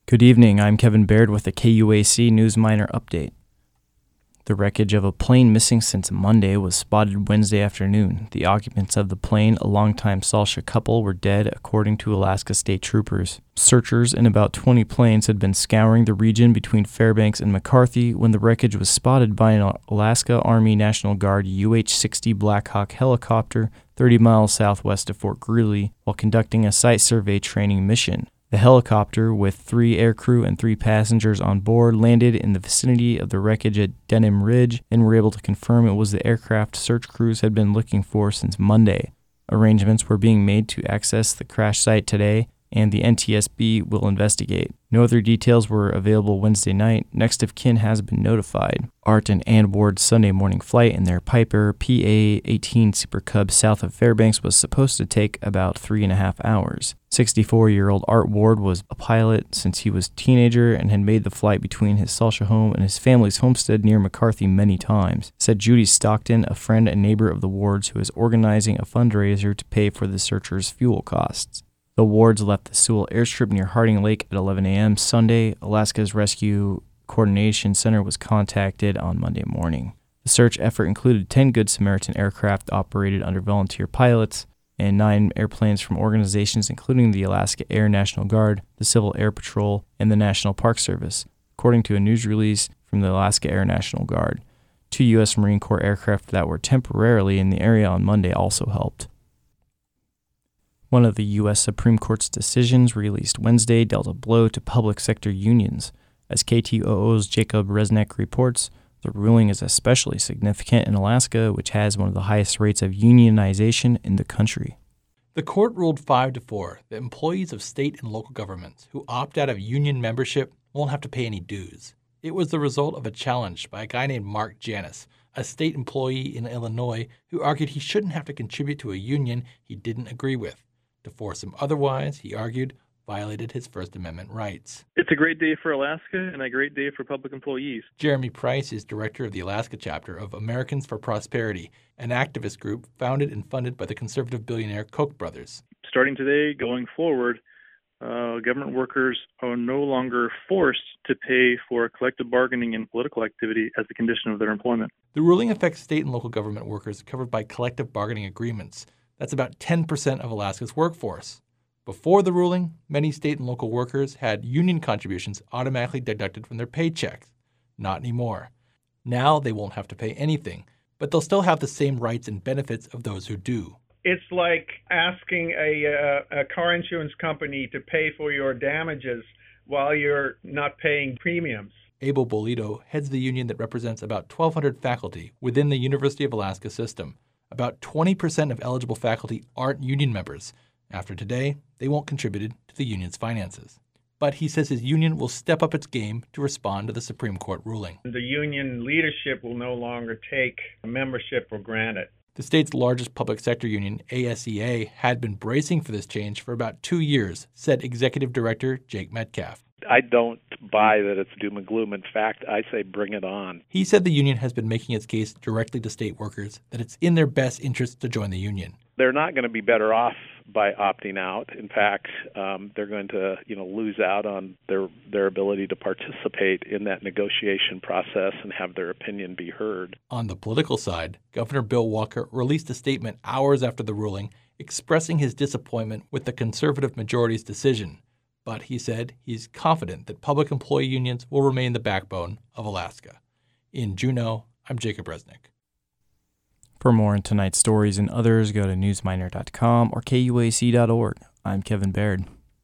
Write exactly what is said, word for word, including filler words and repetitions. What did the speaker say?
Good evening, I'm Kevin Baird with the K U A C News Miner Update. The wreckage of a plane missing since Monday was spotted Wednesday afternoon. The occupants of the plane, a longtime Salsha couple, were dead, according to Alaska State Troopers. Searchers in about twenty planes had been scouring the region between Fairbanks and McCarthy when the wreckage was spotted by an Alaska Army National Guard U H sixty Black Hawk helicopter thirty miles southwest of Fort Greely while conducting a site survey training mission. The helicopter, with three aircrew and three passengers on board, landed in the vicinity of the wreckage at Denham Ridge and were able to confirm it was the aircraft search crews had been looking for since Monday. Arrangements were being made to access the crash site today, and the N T S B will investigate. No other details were available Wednesday night. Next of kin has been notified. Art and Ann Ward's Sunday morning flight in their Piper P A eighteen Super Cub south of Fairbanks was supposed to take about three and a half hours. sixty-four-year-old Art Ward was a pilot since he was a teenager and had made the flight between his Salsha home and his family's homestead near McCarthy many times, said Judy Stockton, a friend and neighbor of the Wards who is organizing a fundraiser to pay for the searchers' fuel costs. The Wards left the Sewell airstrip near Harding Lake at eleven a.m. Sunday. Alaska's Rescue Coordination Center was contacted on Monday morning. The search effort included ten Good Samaritan aircraft operated under volunteer pilots and nine airplanes from organizations including the Alaska Air National Guard, the Civil Air Patrol, and the National Park Service, according to a news release from the Alaska Air National Guard. Two U S Marine Corps aircraft that were temporarily in the area on Monday also helped. One of the U S Supreme Court's decisions released Wednesday dealt a blow to public sector unions. As K T O O's Jacob Resnick reports, the ruling is especially significant in Alaska, which has one of the highest rates of unionization in the country. The court ruled five to four that employees of state and local governments who opt out of union membership won't have to pay any dues. It was the result of a challenge by a guy named Mark Janis, a state employee in Illinois who argued he shouldn't have to contribute to a union he didn't agree with. To force him otherwise, he argued, violated his First Amendment rights. It's a great day for Alaska and a great day for public employees. Jeremy Price is director of the Alaska chapter of Americans for Prosperity, an activist group founded and funded by the conservative billionaire Koch brothers. Starting today, going forward, uh, government workers are no longer forced to pay for collective bargaining and political activity as a condition of their employment. The ruling affects state and local government workers covered by collective bargaining agreements. That's about ten percent of Alaska's workforce. Before the ruling, many state and local workers had union contributions automatically deducted from their paychecks. Not anymore. Now they won't have to pay anything, but they'll still have the same rights and benefits of those who do. It's like asking a, uh, a car insurance company to pay for your damages while you're not paying premiums. Abel Bolito heads the union that represents about twelve hundred faculty within the University of Alaska system. About twenty percent of eligible faculty aren't union members. After today, they won't contribute to the union's finances. But he says his union will step up its game to respond to the Supreme Court ruling. The union leadership will no longer take membership for granted. The state's largest public sector union, A S E A, had been bracing for this change for about two years, said Executive Director Jake Metcalf. I don't buy that it's doom and gloom. In fact, I say bring it on. He said the union has been making its case directly to state workers that it's in their best interest to join the union. They're not going to be better off by opting out. In fact, um, they're going to, you know, lose out on their their ability to participate in that negotiation process and have their opinion be heard. On the political side, Governor Bill Walker released a statement hours after the ruling expressing his disappointment with the conservative majority's decision. But he said he's confident that public employee unions will remain the backbone of Alaska. In Juneau, I'm Jacob Resnick. For more on tonight's stories and others, go to newsminer dot com or K U A C dot org. I'm Kevin Baird.